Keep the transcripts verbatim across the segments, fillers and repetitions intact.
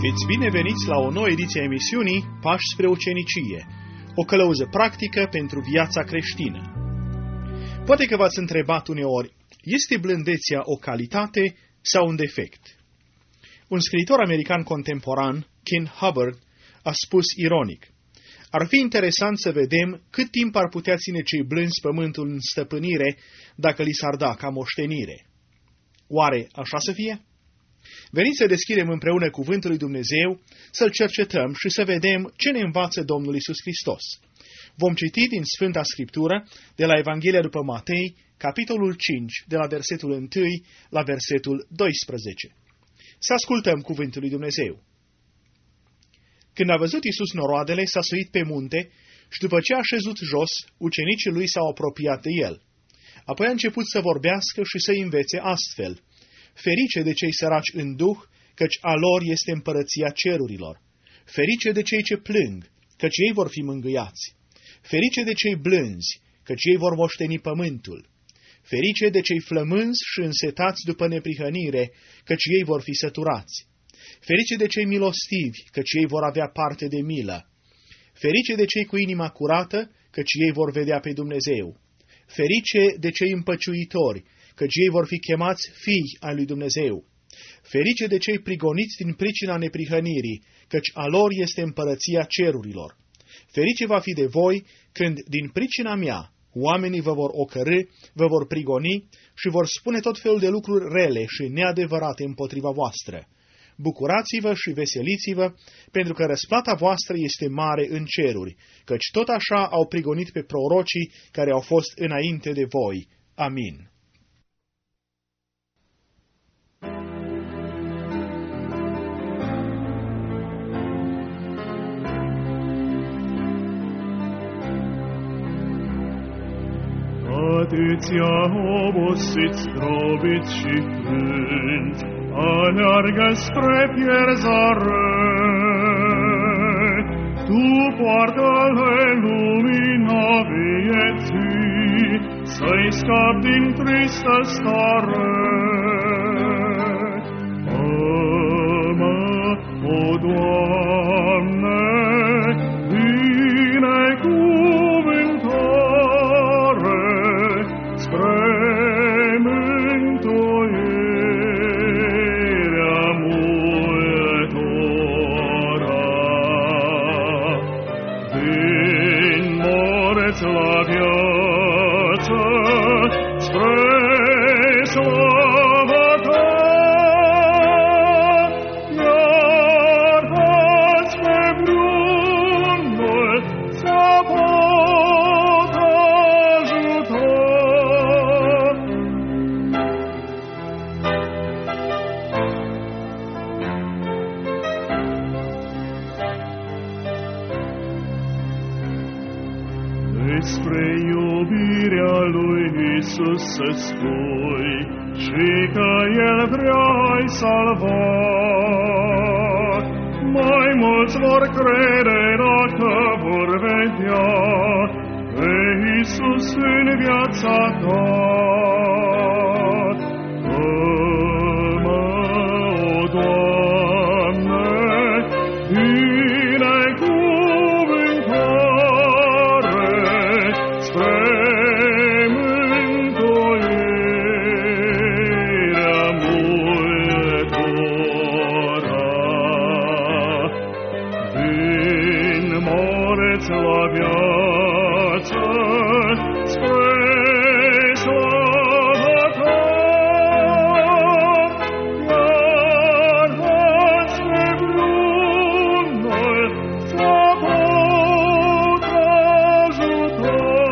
Fiți bineveniți la o nouă ediție a emisiunii Pași spre ucenicie, o călăuză practică pentru viața creștină. Poate că v-ați întrebat uneori, este blândețea o calitate sau un defect? Un scriitor american contemporan, Ken Hubbard, a spus ironic: ar fi interesant să vedem cât timp ar putea ține cei blânzi pământul în stăpânire dacă li s-ar da ca moștenire. Oare așa să fie? Veniți să deschidem împreună cuvântul lui Dumnezeu, să-l cercetăm și să vedem ce ne învață Domnul Iisus Hristos. Vom citi din Sfânta Scriptură, de la Evanghelia după Matei, capitolul cinci, de la versetul unu la versetul doisprezece. Să ascultăm cuvântul lui Dumnezeu. Când a văzut Iisus noroadele, s-a suit pe munte și după ce a șezut jos, ucenicii lui s-au apropiat de el. Apoi a început să vorbească și să învețe astfel: ferice de cei săraci în duh, căci a lor este împărăția cerurilor. Ferice de cei ce plâng, căci ei vor fi mângâiați. Ferice de cei blânzi, căci ei vor moșteni pământul. Ferice de cei flămânzi și însetați după neprihănire, căci ei vor fi săturați. Ferice de cei milostivi, căci ei vor avea parte de milă. Ferice de cei cu inima curată, căci ei vor vedea pe Dumnezeu. Ferice de cei împăciuitori, căci ei vor fi chemați fii ai lui Dumnezeu. Ferice de cei prigoniți din pricina neprihănirii, căci a lor este împărăția cerurilor. Ferice va fi de voi când, din pricina mea, oamenii vă vor ocărî, vă vor prigoni și vor spune tot felul de lucruri rele și neadevărate împotriva voastră. Bucurați-vă și veseliți-vă, pentru că răsplata voastră este mare în ceruri, căci tot așa au prigonit pe prorocii care au fost înainte de voi. Amin. Atâția obosiți, zdrobiți și plângi, aleargă spre pierzare. Tu poartă-le lumina vieții, să-i scapi din tristă stare. Mă, o Doamne, binecuvântare spre mântuirea multora. Din morți la viață, spre slava ta, iar dați pe vreunul să pot ajuta. Despre iubirea lui Iisus să spui și că El vrea-i salva. Mai mulți vor crede dacă vor vedea pe Iisus în viața ta. Mă, o Doamne, binecuvântare spre mântuirea multora. Din morți la viață, spre slava ta, iar dați pe vreunul să pot ajuta.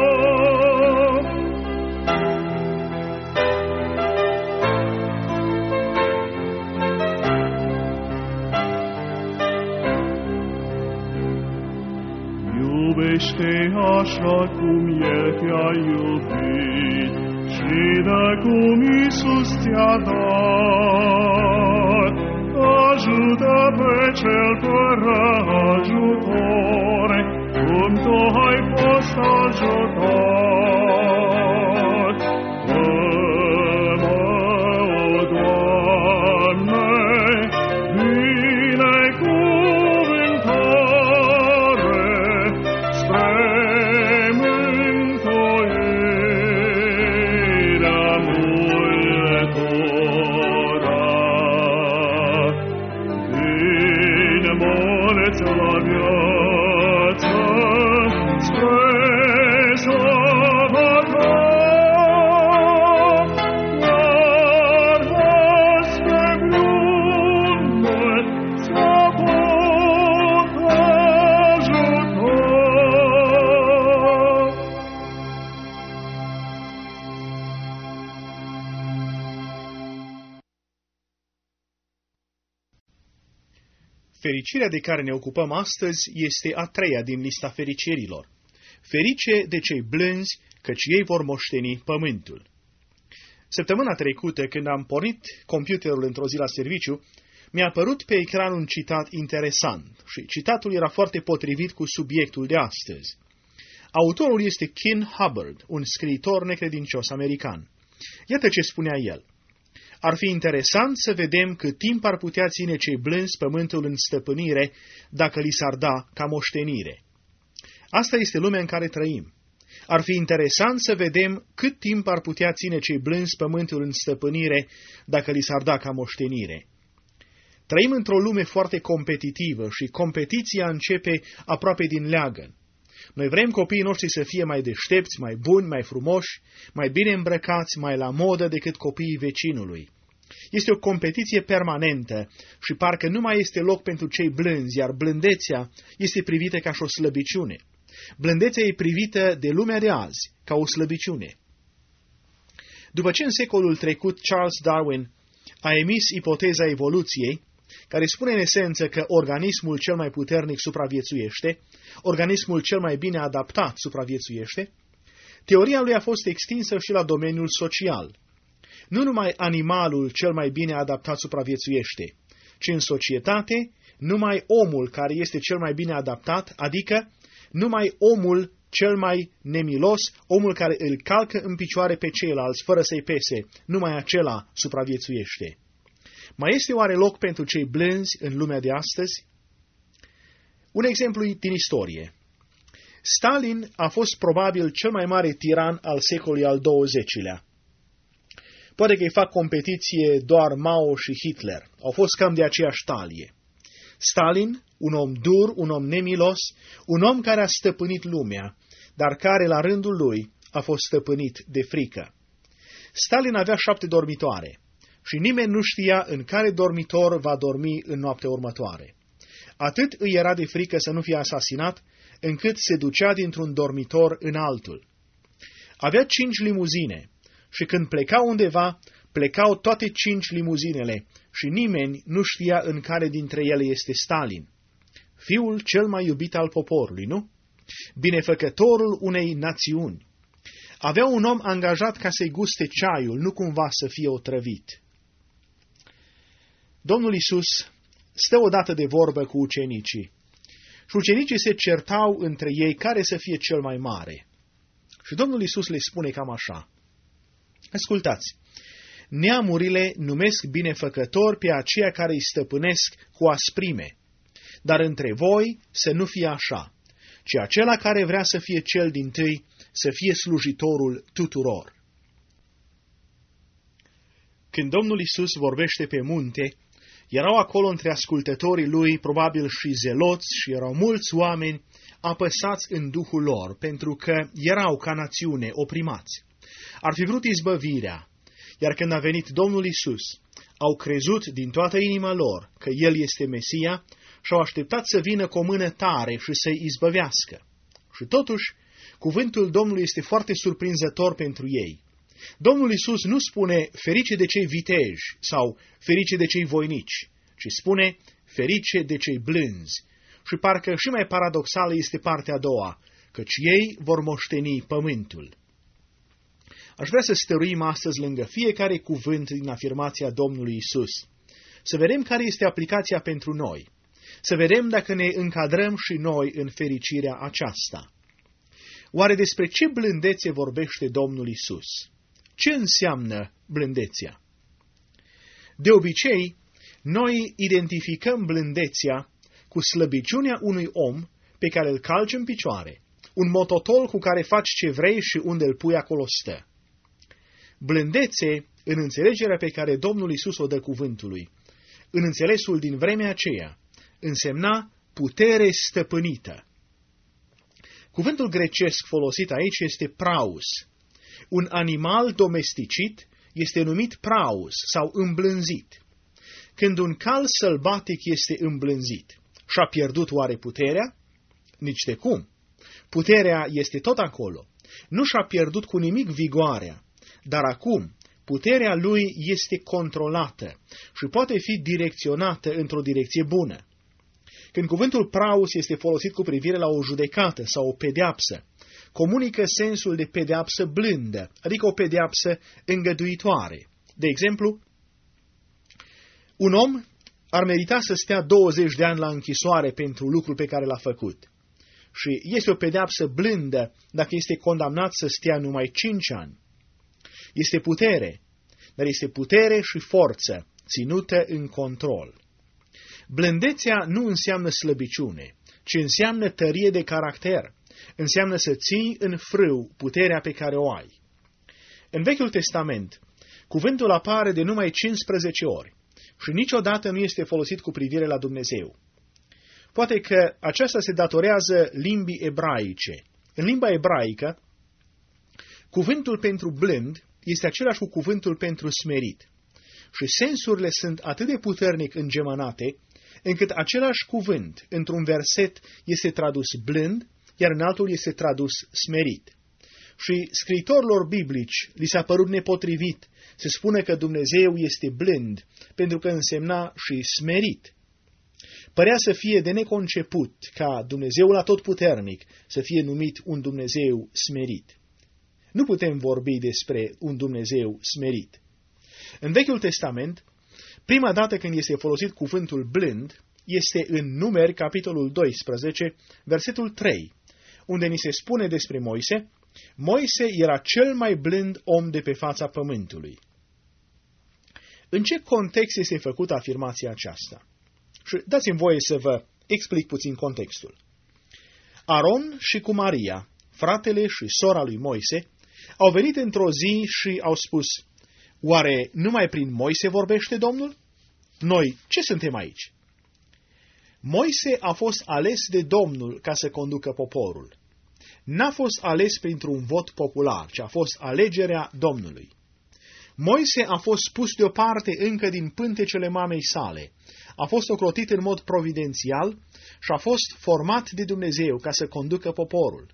Iubește așa cum El te-a iubit și dă cum Iisus ți-a dat. Ajută pe cel fără ajutor, cum tu ai fost ajutat. Fă-mă, o Doamne, binecuvântare Fericirea de care ne ocupăm astăzi este a treia din lista fericirilor. Ferice de cei blânzi, căci ei vor moșteni pământul. Săptămâna trecută, când am pornit computerul într-o zi la serviciu, mi-a apărut pe ecran un citat interesant și citatul era foarte potrivit cu subiectul de astăzi. Autorul este Ken Hubbard, un scriitor necredincios american. Iată ce spunea el. Ar fi interesant să vedem cât timp ar putea ține cei blânzi pământul în stăpânire dacă li s-ar da ca moștenire. Asta este lumea în care trăim. Ar fi interesant să vedem cât timp ar putea ține cei blânzi pământul în stăpânire dacă li s-ar da ca moștenire. Trăim într-o lume foarte competitivă și competiția începe aproape din leagăn. Noi vrem copiii noștri să fie mai deștepți, mai buni, mai frumoși, mai bine îmbrăcați, mai la modă decât copiii vecinului. Este o competiție permanentă și parcă nu mai este loc pentru cei blânzi, iar blândețea este privită ca și o slăbiciune. Blândețea e privită de lumea de azi ca o slăbiciune. După ce în secolul trecut Charles Darwin a emis ipoteza evoluției, care spune în esență că organismul cel mai puternic supraviețuiește, organismul cel mai bine adaptat supraviețuiește, teoria lui a fost extinsă și la domeniul social. Nu numai animalul cel mai bine adaptat supraviețuiește, ci în societate numai omul care este cel mai bine adaptat, adică numai omul cel mai nemilos, omul care îl calcă în picioare pe ceilalți fără să-i pese, numai acela supraviețuiește. Mai este oare loc pentru cei blânzi în lumea de astăzi? Un exemplu din istorie. Stalin a fost probabil cel mai mare tiran al secolului al douăzecilea. Poate că îi fac competiție doar Mao și Hitler. Au fost cam de aceeași talie. Stalin, un om dur, un om nemilos, un om care a stăpânit lumea, dar care la rândul lui a fost stăpânit de frică. Stalin avea șapte dormitoare și nimeni nu știa în care dormitor va dormi în noaptea următoare. Atât îi era de frică să nu fie asasinat, încât se ducea dintr-un dormitor în altul. Avea cinci limuzine și când pleca undeva, plecau toate cinci limuzinele și nimeni nu știa în care dintre ele este Stalin. Fiul cel mai iubit al poporului, nu? Binefăcătorul unei națiuni. Avea un om angajat ca să-i guste ceaiul, nu cumva să fie otrăvit. Domnul Iisus stă odată de vorbă cu ucenicii și ucenicii se certau între ei care să fie cel mai mare. Și Domnul Iisus le spune cam așa. Ascultați, neamurile numesc binefăcători pe aceia care îi stăpânesc cu asprime, dar între voi să nu fie așa, ci acela care vrea să fie cel dintâi să fie slujitorul tuturor. Când Domnul Iisus vorbește pe munte, erau acolo între ascultătorii lui probabil și zeloți și erau mulți oameni apăsați în duhul lor, pentru că erau ca națiune oprimați. Ar fi vrut izbăvirea, iar când a venit Domnul Iisus, au crezut din toată inima lor că El este Mesia și au așteptat să vină cu o mână tare și să-i izbăvească. Și totuși, cuvântul Domnului este foarte surprinzător pentru ei. Domnul Iisus nu spune ferice de cei viteji sau ferice de cei voinici, ci spune ferice de cei blânzi. Și parcă și mai paradoxală este partea a doua, căci ei vor moșteni pământul. Aș vrea să stăruim astăzi lângă fiecare cuvânt din afirmația Domnului Iisus, să vedem care este aplicația pentru noi, să vedem dacă ne încadrăm și noi în fericirea aceasta. Oare despre ce blândețe vorbește Domnul Iisus? Ce înseamnă blândețea? De obicei, noi identificăm blândețea cu slăbiciunea unui om pe care îl calci în picioare, un mototol cu care faci ce vrei și unde îl pui acolo stă. Blândețe, în înțelegerea pe care Domnul Iisus o dă cuvântului, în înțelesul din vremea aceea, însemna putere stăpânită. Cuvântul grecesc folosit aici este praus. Un animal domesticit este numit praus sau îmblânzit. Când un cal sălbatic este îmblânzit, și-a pierdut oare puterea? Nici de cum. Puterea este tot acolo. Nu și-a pierdut cu nimic vigoarea, dar acum puterea lui este controlată și poate fi direcționată într-o direcție bună. Când cuvântul praus este folosit cu privire la o judecată sau o pedeapsă, comunică sensul de pedeapsă blândă, adică o pedeapsă îngăduitoare. De exemplu, un om ar merita să stea douăzeci de ani la închisoare pentru lucrul pe care l-a făcut. Și este o pedeapsă blândă dacă este condamnat să stea numai cinci ani. Este putere, dar este putere și forță ținută în control. Blândețea nu înseamnă slăbiciune, ci înseamnă tărie de caracter, înseamnă să ții în frâu puterea pe care o ai. În Vechiul Testament, cuvântul apare de numai cincisprezece ori și niciodată nu este folosit cu privire la Dumnezeu. Poate că aceasta se datorează limbii ebraice. În limba ebraică, cuvântul pentru blând este același cu cuvântul pentru smerit. Și sensurile sunt atât de puternic îngemănate, încât același cuvânt într-un verset este tradus blând, iar în altul este tradus smerit. Și scriitorilor biblici li s-a părut nepotrivit să spună că Dumnezeu este blând, pentru că însemna și smerit. Părea să fie de neconceput ca Dumnezeul Atotputernic să fie numit un Dumnezeu smerit. Nu putem vorbi despre un Dumnezeu smerit. În Vechiul Testament, prima dată când este folosit cuvântul blând este în Numeri, capitolul doisprezece, versetul trei, unde ni se spune despre Moise: Moise era cel mai blând om de pe fața pământului. În ce context este făcută afirmația aceasta? Și dați-mi voie să vă explic puțin contextul. Aron și cu Maria, fratele și sora lui Moise, au venit într-o zi și au spus: oare numai prin Moise vorbește Domnul? Noi ce suntem aici? Moise a fost ales de Domnul ca să conducă poporul. N-a fost ales printr-un vot popular, ci a fost alegerea Domnului. Moise a fost pus deoparte încă din pântecele mamei sale, a fost ocrotit în mod providențial și a fost format de Dumnezeu ca să conducă poporul.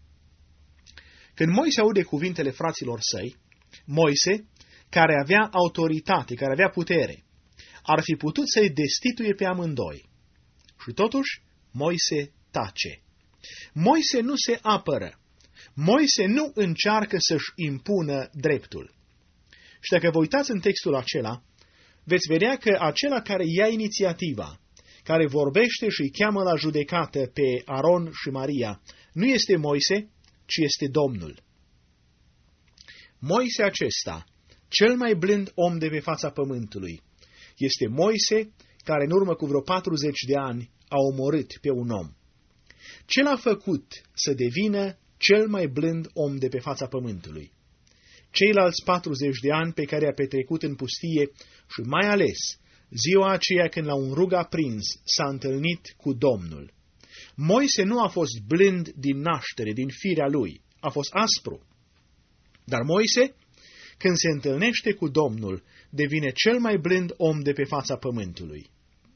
Când Moise aude cuvintele fraților săi, Moise, care avea autoritate, care avea putere, ar fi putut să-i destituie pe amândoi. Și totuși, Moise tace. Moise nu se apără. Moise nu încearcă să-și impună dreptul. Și dacă vă uitați în textul acela, veți vedea că acela care ia inițiativa, care vorbește și îi cheamă la judecată pe Aron și Maria, nu este Moise, ci este Domnul. Moise acesta, cel mai blând om de pe fața pământului, este Moise care în urmă cu vreo patruzeci de ani a omorât pe un om. Ce l-a făcut să devină cel mai blând om de pe fața pământului? Ceilalți patruzeci de ani pe care a petrecut în pustie și mai ales ziua aceea când la un rug aprins s-a întâlnit cu Domnul. Moise nu a fost blând din naștere, din firea lui, a fost aspru. Dar Moise, când se întâlnește cu Domnul, devine cel mai blând om de pe fața pământului.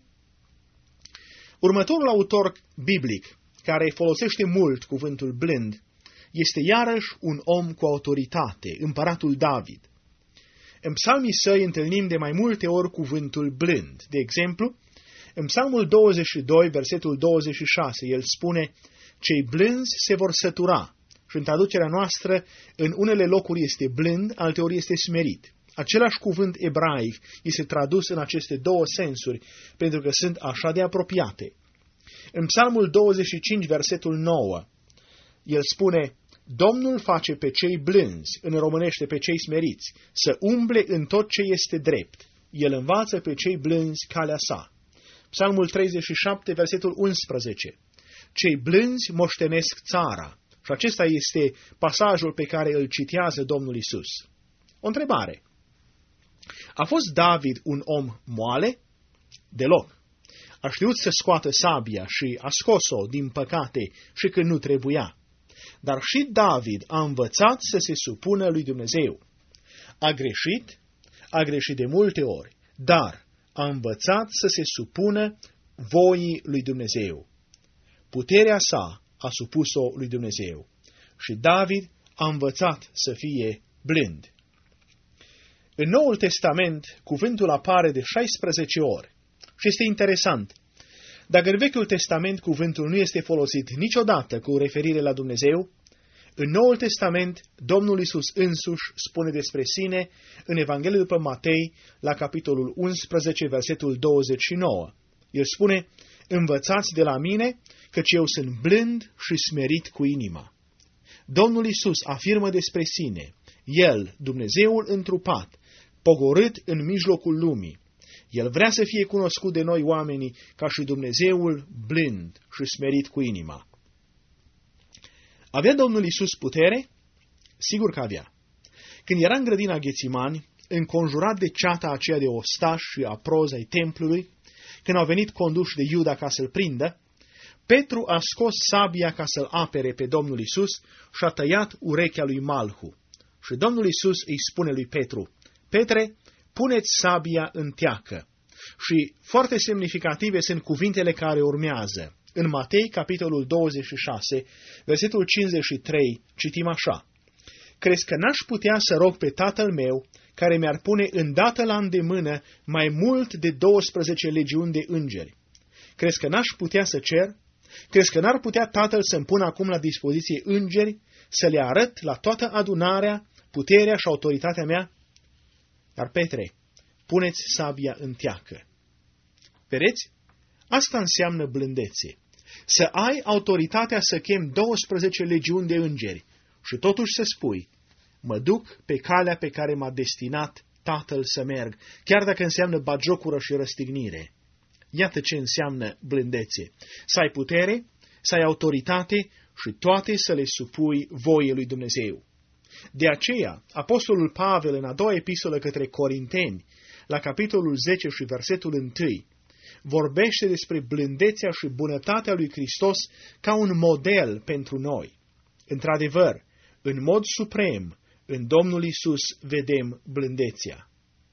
Următorul autor biblic, care folosește mult cuvântul blând, este iarăși un om cu autoritate, împăratul David. În psalmii săi întâlnim de mai multe ori cuvântul blând. De exemplu, în psalmul douăzeci și doi, versetul douăzeci și șase, el spune: cei blânzi se vor sătura. Și în traducerea noastră, în unele locuri este blând, alteori este smerit. Același cuvânt ebraic este tradus în aceste două sensuri, pentru că sunt așa de apropiate. În psalmul douăzeci și cinci, versetul nouă, el spune: Domnul face pe cei blânzi, în românește pe cei smeriți, să umble în tot ce este drept. El învață pe cei blânzi calea sa. Psalmul treizeci și șapte, versetul unsprezece. Cei blânzi moștenesc țara. Și acesta este pasajul pe care îl citează Domnul Isus. O întrebare. A fost David un om moale? Deloc. A știut să scoată sabia și a scos-o din păcate și când nu trebuia. Dar și David a învățat să se supună lui Dumnezeu. A greșit, a greșit de multe ori, dar a învățat să se supună voii lui Dumnezeu. Puterea sa a supus-o lui Dumnezeu. Și David a învățat să fie blând. În Noul Testament, cuvântul apare de șaisprezece ori. Și este interesant. Dacă în Vechiul Testament cuvântul nu este folosit niciodată cu referire la Dumnezeu, în Noul Testament Domnul Iisus însuși spune despre sine în Evanghelia după Matei, la capitolul unsprezece, versetul douăzeci și nouă. El spune: învățați de la mine, căci eu sunt blând și smerit cu inima. Domnul Iisus afirmă despre sine: El, Dumnezeul întrupat, pogorât în mijlocul lumii. El vrea să fie cunoscut de noi oamenii ca și Dumnezeul blând și smerit cu inima. Avea Domnul Iisus putere? Sigur că avea. Când era în grădina Ghețimani, înconjurat de ceata aceea de ostași și aprozi ai templului, când au venit conduși de Iuda ca să-l prindă, Petru a scos sabia ca să-l apere pe Domnul Iisus și a tăiat urechea lui Malhu. Și Domnul Iisus îi spune lui Petru: Petre, puneți sabia în teacă. Și foarte semnificative sunt cuvintele care urmează. În Matei, capitolul douăzeci și șase, versetul cincizeci și trei, citim așa: crezi că n-aș putea să rog pe Tatăl meu, care mi-ar pune îndată la îndemână mai mult de douăsprezece legiuni de îngeri? Crezi că n-aș putea să cer? Crezi că n-ar putea Tatăl să-mi pună acum la dispoziție îngeri, să le arăt la toată adunarea puterea și autoritatea mea? Dar, Petre, puneți sabia în teacă. Vedeți? Asta înseamnă blândețe. Să ai autoritatea să chem douăsprezece legiuni de îngeri și totuși să spui: mă duc pe calea pe care m-a destinat Tatăl să merg, chiar dacă înseamnă bagiocură și răstignire. Iată ce înseamnă blândețe. Să ai putere, să ai autoritate și toate să le supui voiei lui Dumnezeu. De aceea, Apostolul Pavel, în a doua epistolă către Corinteni, la capitolul zece și versetul unu, vorbește despre blândețea și bunătatea lui Hristos ca un model pentru noi. Într-adevăr, în mod suprem, în Domnul Iisus vedem blândețea.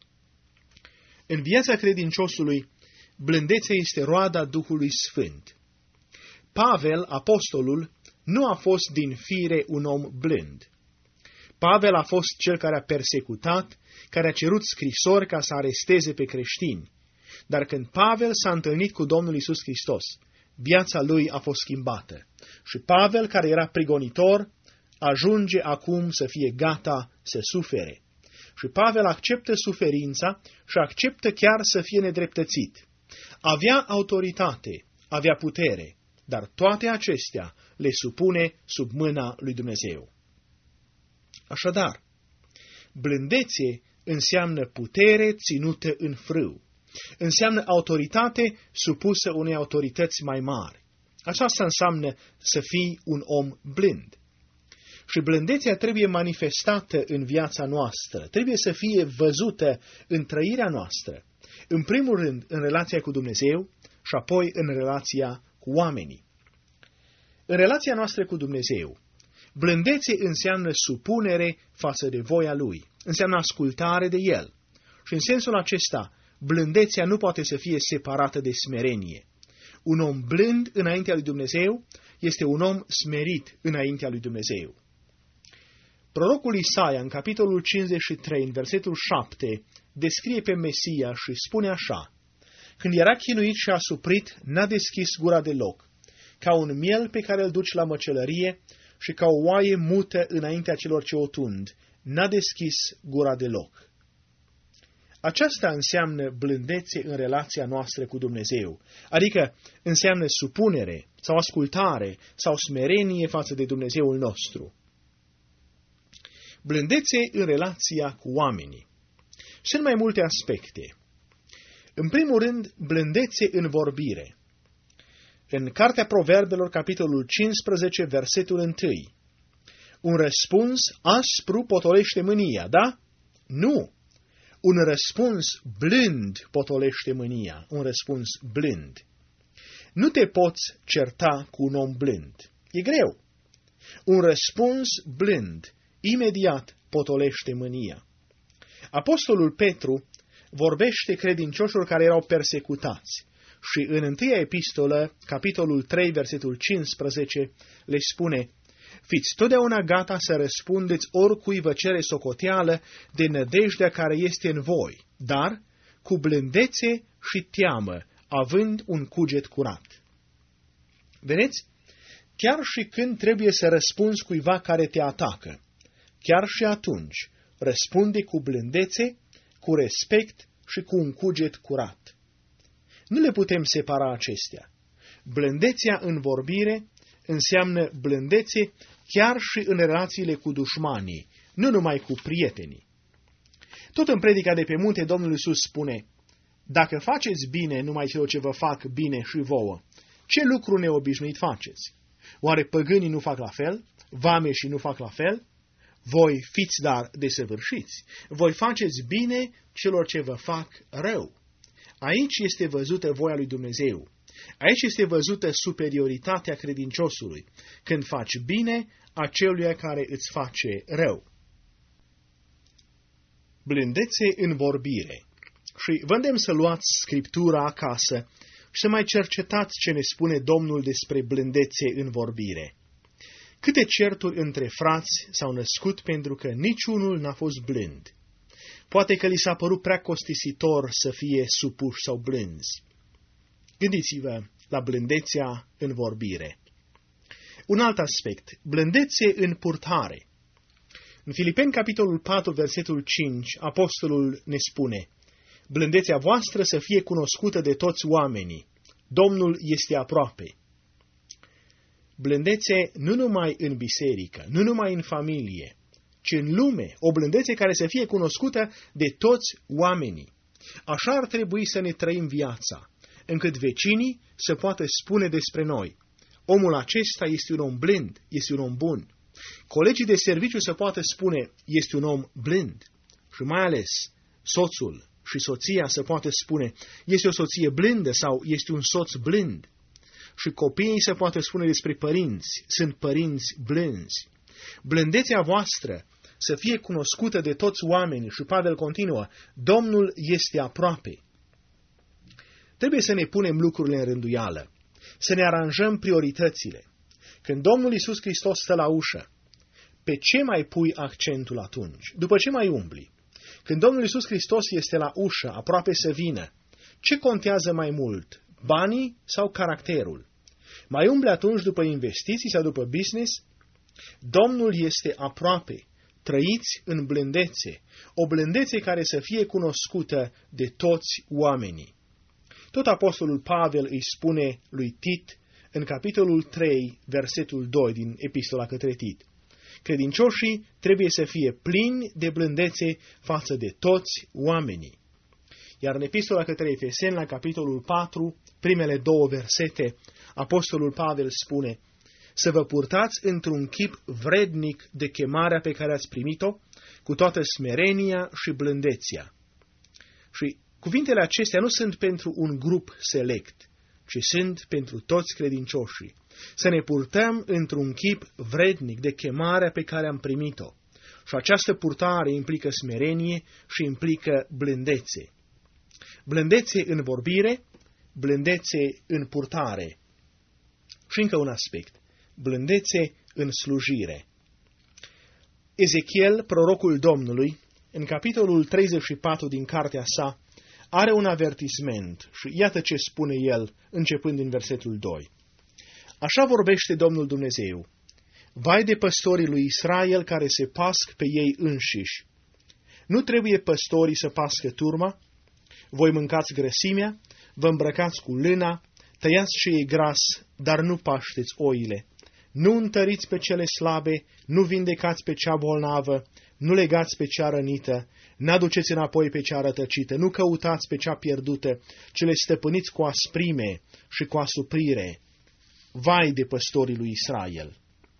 În viața credinciosului, blândețea este roada Duhului Sfânt. Pavel, apostolul, nu a fost din fire un om blând. Pavel a fost cel care a persecutat, care a cerut scrisori ca să aresteze pe creștini. Dar când Pavel s-a întâlnit cu Domnul Iisus Hristos, viața lui a fost schimbată. Și Pavel, care era prigonitor, ajunge acum să fie gata să sufere. Și Pavel acceptă suferința și acceptă chiar să fie nedreptățit. Avea autoritate, avea putere, dar toate acestea le supune sub mâna lui Dumnezeu. Așadar, blândețe înseamnă putere ținută în frâu. Înseamnă autoritate supusă unei autorități mai mari. Aceasta înseamnă să fii un om blând. Și blândețea trebuie manifestată în viața noastră, trebuie să fie văzută în trăirea noastră. În primul rând, în relația cu Dumnezeu și apoi în relația cu oamenii. În relația noastră cu Dumnezeu, blândețe înseamnă supunere față de voia Lui, înseamnă ascultare de El. Și în sensul acesta, blândețea nu poate să fie separată de smerenie. Un om blând înaintea lui Dumnezeu este un om smerit înaintea lui Dumnezeu. Prorocul Isaia, în capitolul cincizeci și trei, în versetul șapte, descrie pe Mesia și spune așa: când era chinuit și asuprit, n-a deschis gura deloc, ca un miel pe care îl duci la măcelărie și ca o oaie mută înaintea celor ce o tund, n-a deschis gura deloc. Aceasta înseamnă blândețe în relația noastră cu Dumnezeu, adică înseamnă supunere sau ascultare sau smerenie față de Dumnezeul nostru. Blândețe în relația cu oamenii. Sunt mai multe aspecte. În primul rând, blândețe în vorbire. În Cartea Proverbelor, capitolul cincisprezece, versetul unu. Un răspuns aspru potolește mânia, da? Nu! Un răspuns blând potolește mânia, un răspuns blând. Nu te poți certa cu un om blând. E greu. Un răspuns blând imediat potolește mânia. Apostolul Petru vorbește credincioșilor care erau persecutați și în întâia epistolă, capitolul trei, versetul cincisprezece, le spune: fiți totdeauna gata să răspundeți oricui vă cere socoteală de nădejdea care este în voi, dar cu blândețe și teamă, având un cuget curat. Vedeți? Chiar și când trebuie să răspunzi cuiva care te atacă, chiar și atunci, răspunde cu blândețe, cu respect și cu un cuget curat. Nu le putem separa acestea. Blândețea în vorbire înseamnă blândețe chiar și în relațiile cu dușmanii, nu numai cu prietenii. Tot în predica de pe munte, Domnul Iisus spune: dacă faceți bine numai celor ce vă fac bine și vouă, ce lucru neobișnuit faceți? Oare păgânii nu fac la fel? Vameșii nu fac la fel? Voi fiți dar desăvârșiți. Voi faceți bine celor ce vă fac rău. Aici este văzută voia lui Dumnezeu. Aici este văzută superioritatea credinciosului, când faci bine aceluia care îți face rău. Blândețe în vorbire. Și vă îndemn să luați Scriptura acasă și să mai cercetați ce ne spune Domnul despre blândețe în vorbire. Câte certuri între frați s-au născut pentru că niciunul n-a fost blând. Poate că li s-a părut prea costisitor să fie supuși sau blânzi. Gândiți-vă la blândețea în vorbire. Un alt aspect, blândețe în purtare. În Filipeni, capitolul patru, versetul cinci, apostolul ne spune: blândețea voastră să fie cunoscută de toți oamenii. Domnul este aproape. Blândețe nu numai în biserică, nu numai în familie, ci în lume, o blândețe care să fie cunoscută de toți oamenii. Așa ar trebui să ne trăim viața, încât vecinii să poată spune despre noi: omul acesta este un om blând, este un om bun. Colegii de serviciu să poată spune: este un om blând. Și mai ales soțul și soția să poată spune: este o soție blândă sau este un soț blând. Și copiii să poată spune despre părinți: sunt părinți blânzi. Blândețea voastră să fie cunoscută de toți oamenii. Și Pavel continuă: Domnul este aproape. Trebuie să ne punem lucrurile în rânduială, să ne aranjăm prioritățile. Când Domnul Iisus Hristos stă la ușă, pe ce mai pui accentul atunci? După ce mai umbli? Când Domnul Iisus Hristos este la ușă, aproape să vină, ce contează mai mult? Banii sau caracterul? Mai umbli atunci după investiții sau după business? Domnul este aproape. Trăiți în blândețe, o blândețe care să fie cunoscută de toți oamenii. Tot apostolul Pavel îi spune lui Tit în capitolul trei, versetul doi din epistola către Tit: credincioșii trebuie să fie plini de blândețe față de toți oamenii. Iar în epistola către Efeseni, la capitolul patru, primele două versete, apostolul Pavel spune: să vă purtați într-un chip vrednic de chemarea pe care ați primit-o, cu toată smerenia și blândețea. Și cuvintele acestea nu sunt pentru un grup select, ci sunt pentru toți credincioșii. Să ne purtăm într-un chip vrednic de chemarea pe care am primit-o. Și această purtare implică smerenie și implică blândețe. Blândețe în vorbire, blândețe în purtare. Și încă un aspect: blândețe în slujire. Ezechiel, prorocul Domnului, în capitolul treizeci și patru din cartea sa, are un avertisment și iată ce spune el, începând din versetul doi. Așa vorbește Domnul Dumnezeu: vai de păstorii lui Israel care se pasc pe ei înșiși. Nu trebuie păstorii să pască turma? Voi mâncați grăsimea, vă îmbrăcați cu lâna, tăiați și ei gras, dar nu pașteți oile. Nu întăriți pe cele slabe, nu vindecați pe cea bolnavă, nu legați pe cea rănită, n-aduceți înapoi pe cea rătăcită, nu căutați pe cea pierdută, ci le stăpâniți cu asprime și cu asuprire. Vai de păstorii lui Israel!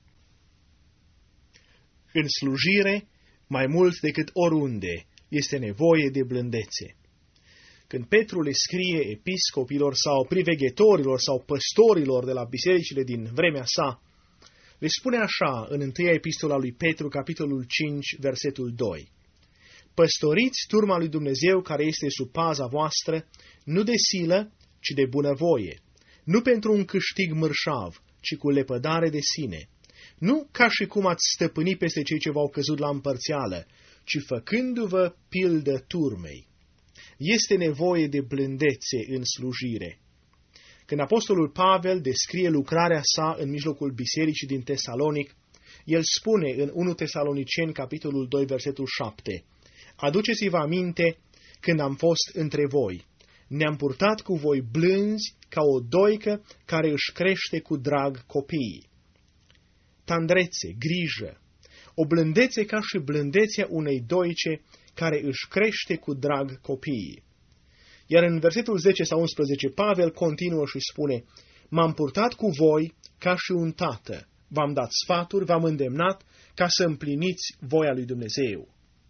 În slujire, mai mult decât oriunde, este nevoie de blândețe. Când Petru le scrie episcopilor sau priveghetorilor sau păstorilor de la bisericile din vremea sa, le spune așa în întâia epistola lui Petru, capitolul cinci, versetul doi. Păstoriți turma lui Dumnezeu care este sub paza voastră, nu de silă, ci de bunăvoie, nu pentru un câștig mărșav, ci cu lepădare de sine, nu ca și cum ați stăpâni peste cei ce v-au căzut la împărțeală, ci făcându-vă pildă turmei. este nevoie de blândețe în slujire. Când apostolul Pavel descrie lucrarea sa în mijlocul bisericii din Tesalonic, el spune în întâi Tesaloniceni, capitolul doi, versetul șapte, aduceți-vă aminte când am fost între voi. Ne-am purtat cu voi blânzi ca o doică care își crește cu drag copiii. Tandrețe, grijă, o blândețe ca și blândețea unei doice care își crește cu drag copiii. Iar în versetul zece sau unsprezece, Pavel continuă și spune, m-am purtat cu voi ca și un tată, v-am dat sfaturi, v-am îndemnat ca să împliniți voia lui Dumnezeu.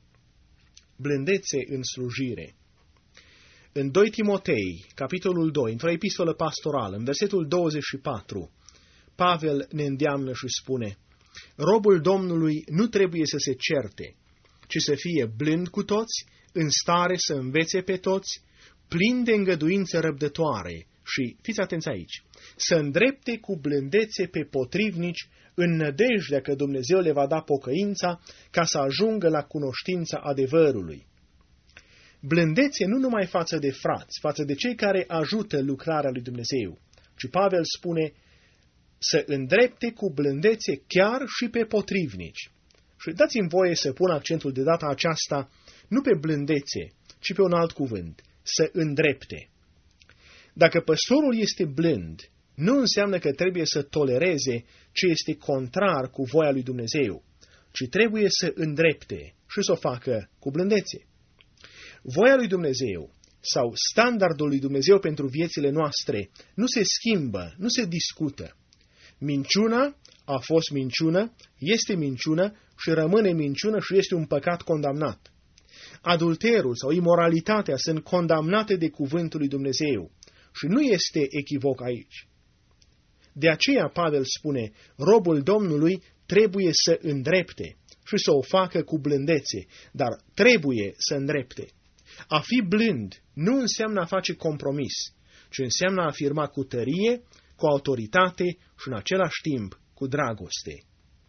Blândețe în slujire. În doi Timotei, capitolul doi, într-o epistolă pastorală, în versetul douăzeci și patru, Pavel ne îndeamnă și spune, robul Domnului nu trebuie să se certe, ci să fie blând cu toți, în stare să învețe pe toți, plin de îngăduință răbdătoare și, fiți atenți aici, să îndrepte cu blândețe pe potrivnici în nădejdea că Dumnezeu le va da pocăința ca să ajungă la cunoștința adevărului. Blândețe nu numai față de frați, față de cei care ajută lucrarea lui Dumnezeu, ci Pavel spune să îndrepte cu blândețe chiar și pe potrivnici. Și dați-mi voie să pun accentul de data aceasta nu pe blândețe, ci pe un alt cuvânt, să îndrepte. Dacă păstorul este blând, nu înseamnă că trebuie să tolereze ce este contrar cu voia lui Dumnezeu, ci trebuie să îndrepte și să o facă cu blândețe. Voia lui Dumnezeu sau standardul lui Dumnezeu pentru viețile noastre nu se schimbă, nu se discută. Minciuna a fost minciună, este minciună și rămâne minciună și este un păcat condamnat. Adulterul sau imoralitatea sunt condamnate de cuvântul lui Dumnezeu și nu este echivoc aici. De aceea Pavel spune, robul Domnului trebuie să îndrepte și să o facă cu blândețe, dar trebuie să îndrepte. A fi blând nu înseamnă a face compromis, ci înseamnă a afirma cu tărie, cu autoritate și în același timp cu dragoste.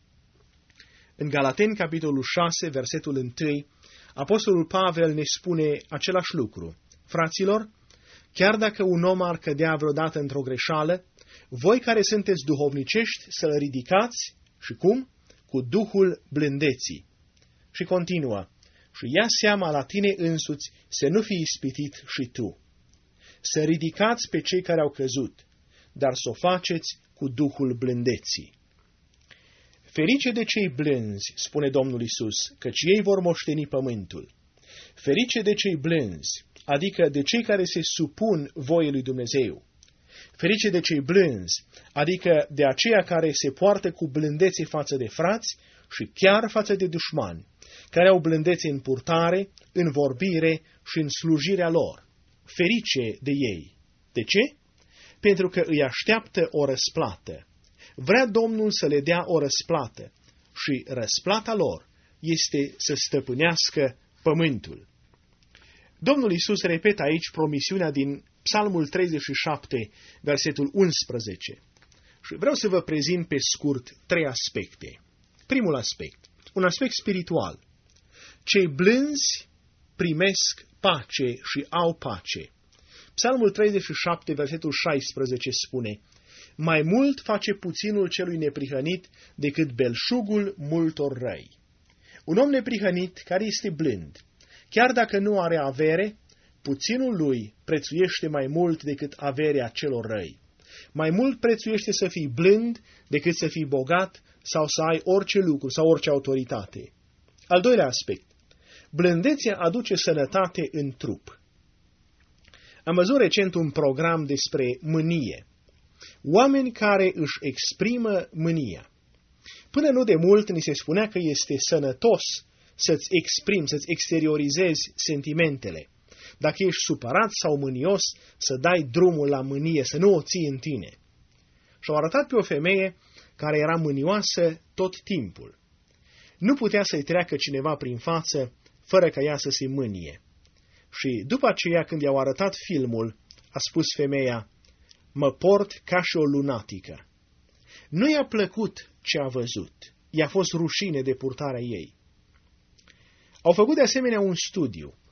În Galateni, capitolul șase, versetul unu, apostolul Pavel ne spune același lucru. Fraților, chiar dacă un om ar cădea vreodată într-o greșeală, voi care sunteți duhovnicești să-l ridicați și cum? Cu Duhul blândeții. Și continuă, și ia seama la tine însuți să nu fii ispitit și tu. Să ridicați pe cei care au căzut, dar să o faceți cu Duhul blândeții. Ferice de cei blânzi, spune Domnul Iisus, căci ei vor moșteni pământul. Ferice de cei blânzi, adică de cei care se supun voiei lui Dumnezeu. Ferice de cei blânzi, adică de aceia care se poartă cu blândețe față de frați și chiar față de dușmani, care au blândețe în purtare, în vorbire și în slujirea lor. Ferice de ei. De ce? Pentru că îi așteaptă o răsplată. Vrea Domnul să le dea o răsplată și răsplata lor este să stăpânească pământul. Domnul Iisus repetă aici promisiunea din Psalmul treizeci și șapte, versetul unsprezece. Și vreau să vă prezint pe scurt trei aspecte. Primul aspect, un aspect spiritual. Cei blânzi primesc pace și au pace. Psalmul treizeci și șapte, versetul șaisprezece spune, mai mult face puținul celui neprihănit decât belșugul multor răi. Un om neprihănit care este blând, chiar dacă nu are avere, puținul lui prețuiește mai mult decât averea celor răi. Mai mult prețuiește să fii blând decât să fii bogat sau să ai orice lucru sau orice autoritate. Al doilea aspect. Blândețea aduce sănătate în trup. Am văzut recent un program despre mânie. Oameni care își exprimă mânia. Până nu de mult ni se spunea că este sănătos să-ți exprimi, să-ți exteriorizezi sentimentele. Dacă ești supărat sau mânios, să dai drumul la mânie, să nu o ții în tine. Și-au arătat pe o femeie care era mânioasă tot timpul. Nu putea să-i treacă cineva prin față fără ca ea să se mânie. Și după aceea, când i-au arătat filmul, a spus femeia, mă port ca și o lunatică. Nu i-a plăcut ce a văzut, i-a fost rușine de purtarea ei. Au făcut de asemenea un studiu.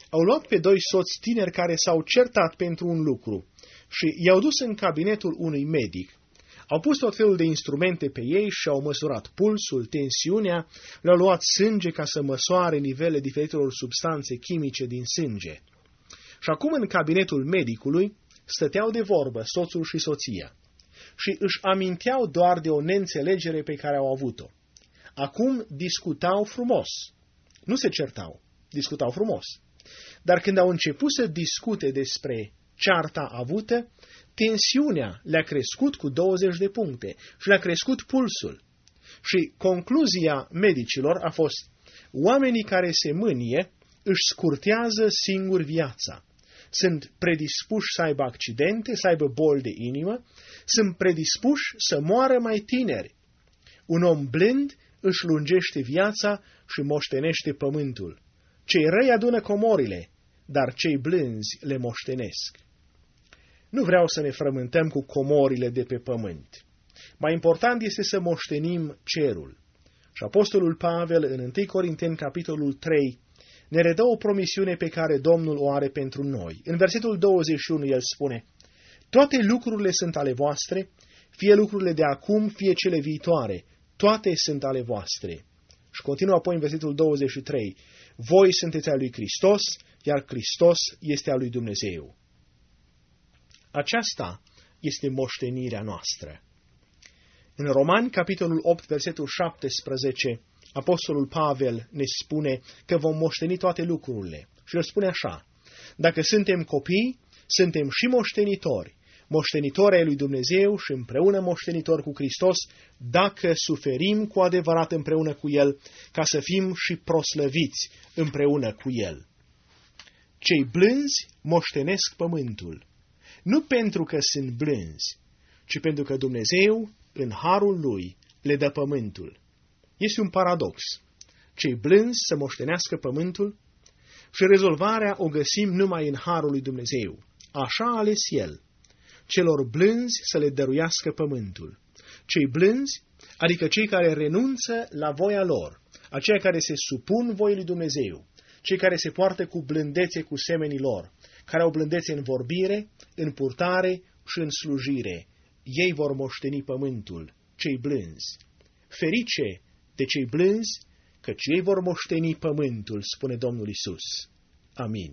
au luat pe doi soți tineri care s-au certat pentru un lucru și i-au dus în cabinetul unui medic. Au pus tot felul de instrumente pe ei și au măsurat pulsul, tensiunea, le-au luat sânge ca să măsoare nivele diferitelor substanțe chimice din sânge. Și acum în cabinetul medicului stăteau de vorbă soțul și soția și își aminteau doar de o neînțelegere pe care au avut-o. Acum discutau frumos. Nu se certau, discutau frumos. Dar când au început să discute despre cearta avută, tensiunea le-a crescut cu douăzeci de puncte și le-a crescut pulsul. Și concluzia medicilor a fost: oamenii care se mânie își scurtează singuri viața. Sunt predispuși să aibă accidente, să aibă boli de inimă, sunt predispuși să moară mai tineri. Un om blând își lungește viața și moștenește pământul. Cei răi adună comorile, dar cei blânzi le moștenesc. Nu vreau să ne frământăm cu comorile de pe pământ. Mai important este să moștenim cerul. Și apostolul Pavel, în întâi Corinteni, capitolul trei, ne redă o promisiune pe care Domnul o are pentru noi. În versetul douăzeci și unu el spune: toate lucrurile sunt ale voastre, fie lucrurile de acum, fie cele viitoare, toate sunt ale voastre. Și continuă apoi în versetul douăzeci și trei: voi sunteți al lui Hristos, iar Hristos este al lui Dumnezeu. Aceasta este moștenirea noastră. În Romani, capitolul opt, versetul șaptesprezece, apostolul Pavel ne spune că vom moșteni toate lucrurile. Și el spune așa: dacă suntem copii, suntem și moștenitori, moștenitori ai lui Dumnezeu și împreună moștenitori cu Hristos, dacă suferim cu adevărat împreună cu El, ca să fim și proslăviți împreună cu El. Cei blânzi moștenesc pământul, nu pentru că sunt blânzi, ci pentru că Dumnezeu, în harul Lui, le dă pământul. Este un paradox. Cei blânzi să moștenească pământul și rezolvarea o găsim numai în harul lui Dumnezeu. Așa a ales El, celor blânzi să le dăruiască pământul. Cei blânzi, adică cei care renunță la voia lor, aceia care se supun voii lui Dumnezeu, cei care se poartă cu blândețe cu semenii lor, care au blândețe în vorbire, în purtare și în slujire, ei vor moșteni pământul, cei blânzi. Ferice de cei blânzi, căci ei vor moșteni pământul, spune Domnul Isus. Amin.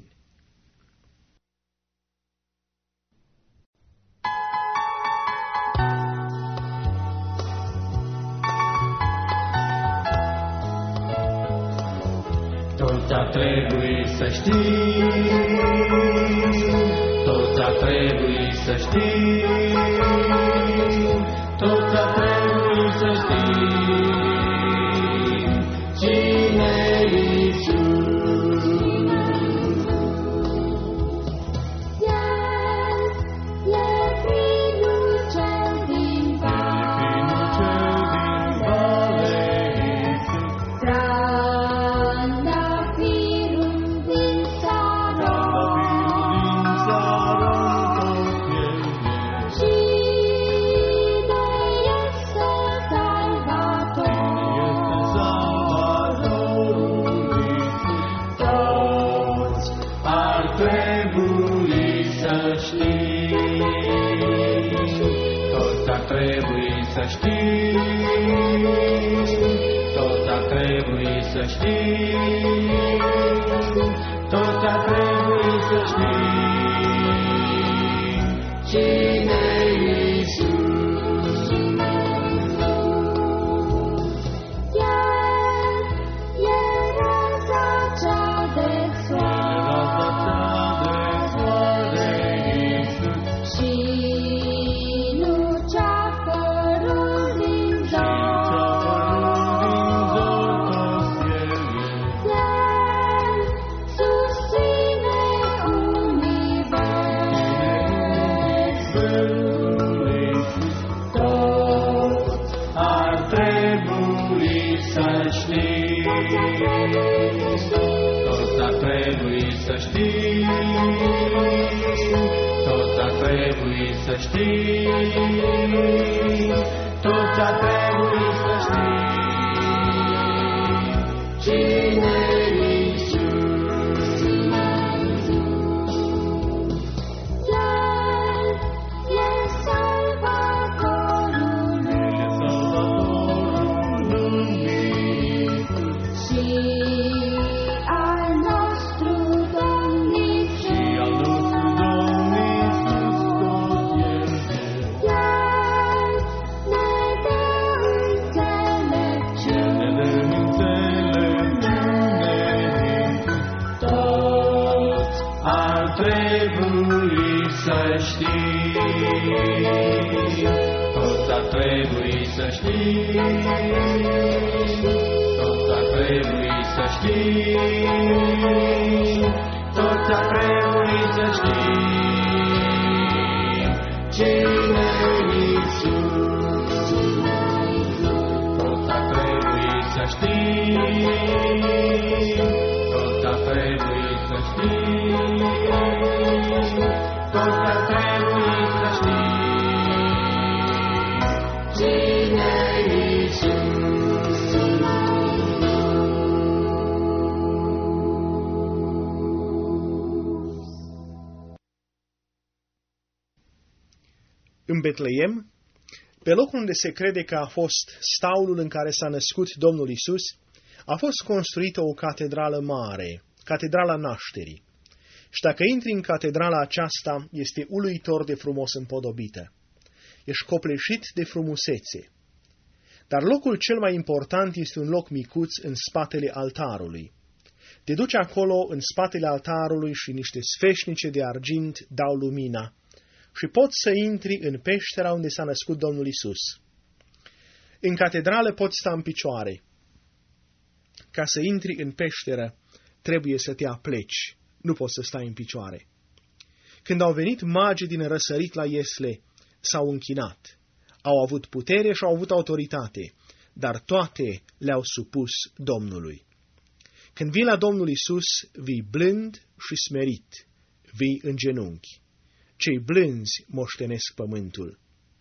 Toți a trebui să știi, toți a trebui să știi, toți a trebui să știi cine-i Iisus. El e Fiul cel din vale, Trandafirul din Saron, cine este Salvatorul. Toți ar trebui să știi, toți ar trebui să știi, toți ar trebui să știi, toți ar trebui să știi cine-i Iisus. El e raza cea de soare și luceafărul din zor. El susține universul. Toți ar trebui să știi, toți ar trebui să știi, toți ar trebui să știi, toți ar trebui să știi cine-i Iisus. să știi, tot a trebuit să știi, tot a trebuit să știi. Cine-i Iisus? Tot a trebuit să știi, tot a trebuit să știi, tot a trebuit să știi. Cine-i Iisus? În Betleem, pe locul unde se crede că a fost staulul în care s-a născut Domnul Isus, a fost construită o catedrală mare, Catedrala Nașterii. Și dacă intri în catedrala aceasta, este uluitor de frumos împodobită. Ești copleșit de frumusețe. Dar locul cel mai important este un loc micuț în spatele altarului. Te duci acolo, în spatele altarului, și niște sfeșnice de argint dau lumina și poți să intri în peștera unde s-a născut Domnul Isus. În catedrală poți sta în picioare. Ca să intri în peșteră, trebuie să te apleci, nu poți să stai în picioare. Când au venit magii din răsărit la Iesle, s-au închinat, au avut putere și au avut autoritate, dar toate le-au supus Domnului. Când vii la Domnul Isus, vii blând și smerit, vii în genunchi. Cei blânzi moștenesc pământul.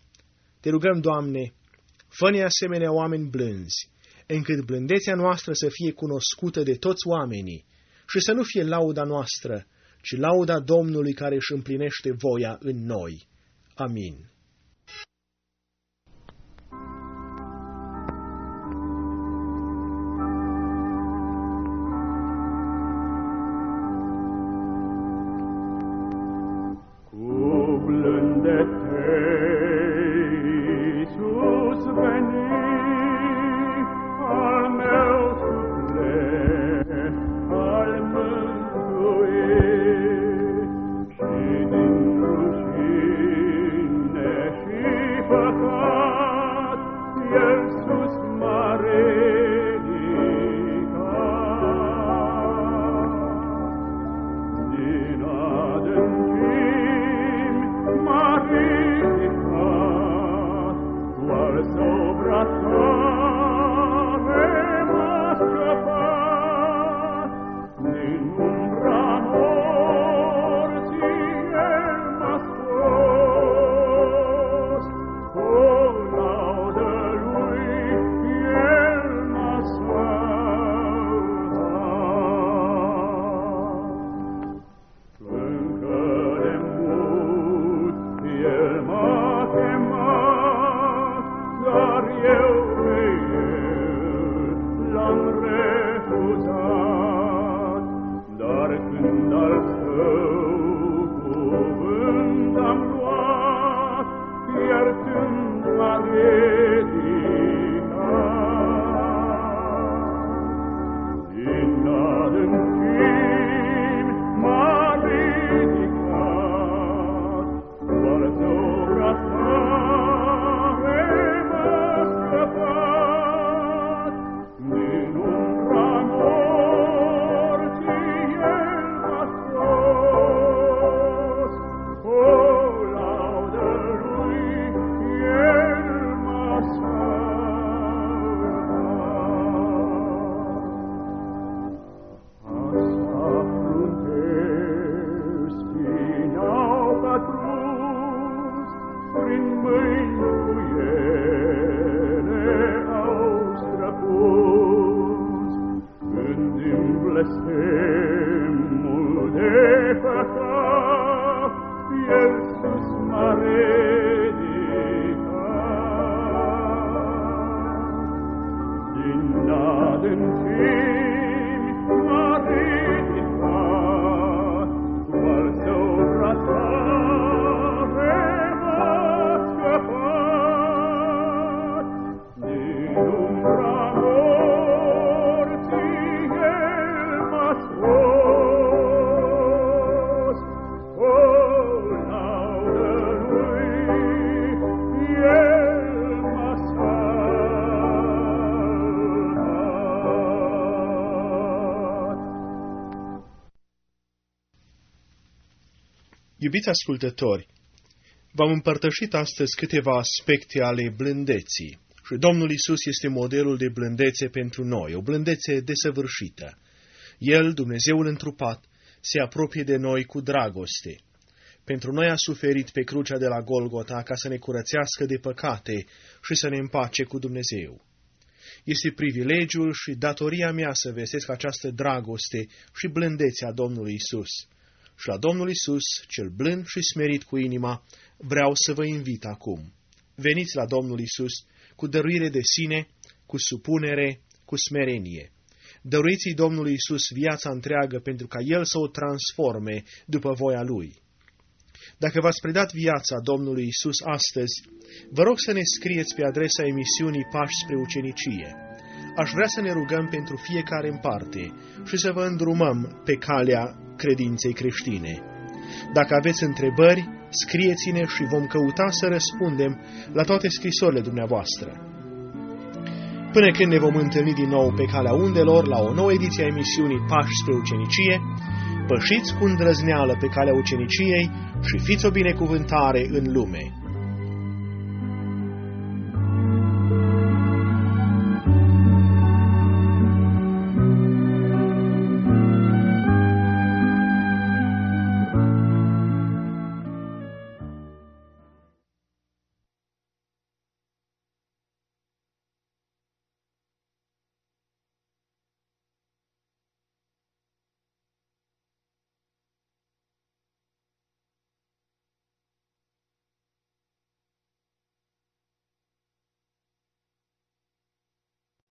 Te rugăm, Doamne, fă-ne asemenea oameni blânzi, încât blândețea noastră să fie cunoscută de toți oamenii și să nu fie lauda noastră, ci lauda Domnului care își împlinește voia în noi. Amin. Must Iubiți ascultători, v-am împărtășit astăzi câteva aspecte ale blândeții și Domnul Iisus este modelul de blândețe pentru noi, o blândețe desăvârșită. El, Dumnezeul întrupat, se apropie de noi cu dragoste. Pentru noi a suferit pe crucea de la Golgota ca să ne curățească de păcate și să ne împace cu Dumnezeu. Este privilegiul și datoria mea să vestesc această dragoste și blândețe a Domnului Iisus. Și la Domnul Iisus, cel blând și smerit cu inima, vreau să vă invit acum. Veniți la Domnul Iisus cu dăruire de sine, cu supunere, cu smerenie. Dăruiți-i Domnului Iisus viața întreagă pentru ca El să o transforme după voia Lui. Dacă v-ați predat viața Domnului Iisus astăzi, vă rog să ne scrieți pe adresa emisiunii Pași spre Ucenicie. Aș vrea să ne rugăm pentru fiecare în parte și să vă îndrumăm pe calea credinței creștine. Dacă aveți întrebări, scrieți-ne și vom căuta să răspundem la toate scrisorile dumneavoastră. Până când ne vom întâlni din nou pe calea undelor la o nouă ediție a emisiunii Pași spre Ucenicie, pășiți cu îndrăzneală pe calea uceniciei și fiți o binecuvântare în lume.